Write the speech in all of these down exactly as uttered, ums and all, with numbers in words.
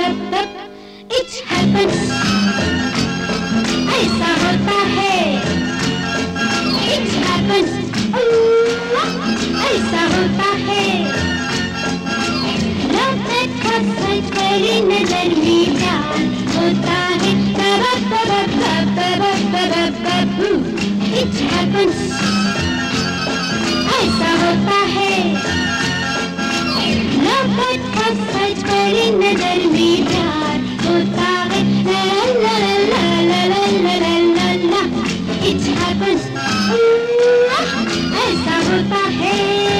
It happens. ऐसा होता है. It happens. ऐसा होता है. Love at first sight पहली नजर में प्यार होता है. It happens. ऐसा होता है. Love at first sight पहली नजर में प्यार होता है. La la la la la la la la la. It happens. ऐसा होता है.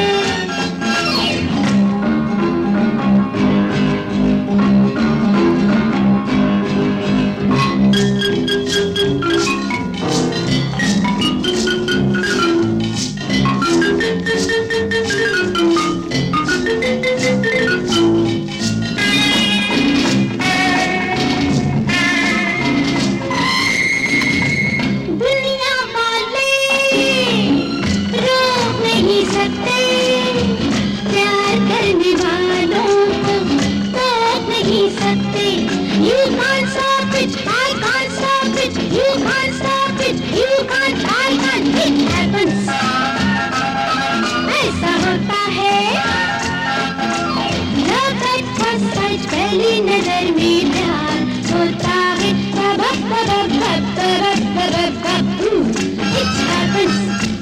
You can't stop it, I can't stop it. You can't stop it, you can't, I can't. It happens. ऐसा होता है. Love at first sight पहली नजर में प्यार होता है. It happens.